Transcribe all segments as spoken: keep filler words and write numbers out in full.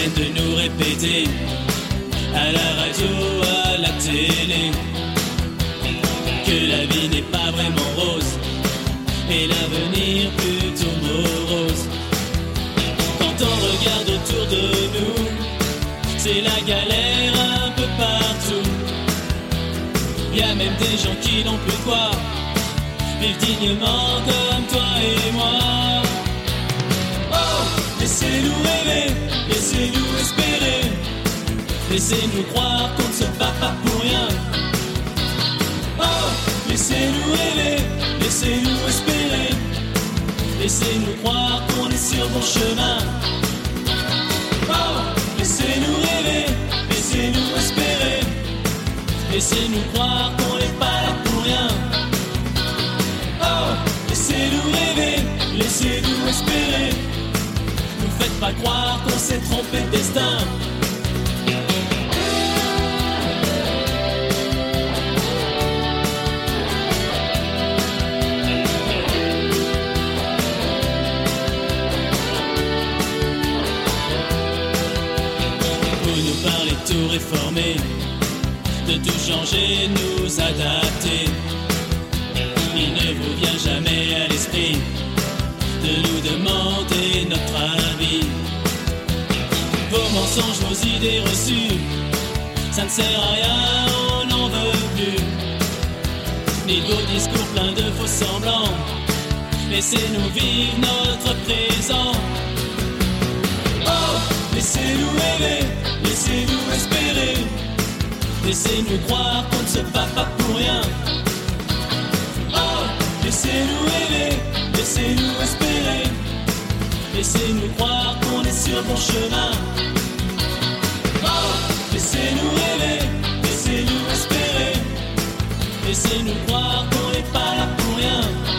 peine de nous répéter, à la radio, à la télé, que la vie n'est pas vraiment rose, et l'avenir plutôt morose. Quand on regarde autour de nous, c'est la galère un peu partout. Y a même des gens qui n'ont plus quoi vivre dignement comme toi et moi. Oh, laissez-nous rêver, laissez-nous espérer, laissez-nous croire qu'on ne se bat pas pour rien. Oh, laissez-nous rêver, laissez-nous espérer, laissez-nous croire qu'on est sur bon chemin. Oh, laissez-nous rêver, laissez-nous espérer, laissez-nous croire qu'on n'est pas là pour rien. Oh, laissez-nous rêver, laissez-nous espérer, ne faites pas croire qu'on s'est trompé de destin. Tout réformer, de tout changer, nous adapter. Il ne vous vient jamais à l'esprit de nous demander notre avis. Vos mensonges, vos idées reçues, ça ne sert à rien, on n'en veut plus. Ni de vos discours pleins de faux semblants, laissez-nous vivre notre présent. Oh, laissez-nous rêver, laissez-nous espérer, laissez-nous croire qu'on ne se bat pas pour rien. Oh, laissez-nous rêver, laissez-nous espérer, laissez-nous croire qu'on est sur bon chemin. Oh, laissez-nous rêver, laissez-nous espérer, laissez-nous croire qu'on n'est pas là pour rien.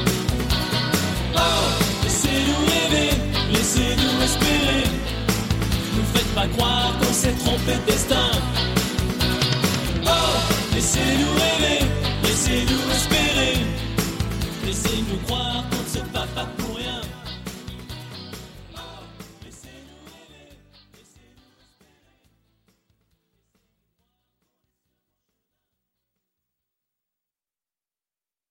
Oh, laissez-nous rêver, laissez-nous espérer, ne faites pas croire qu'on s'est trompé de destin. Oh, laissez-nous rêver, laissez-nous espérer, laissez-nous croire qu'on ne se bat pas.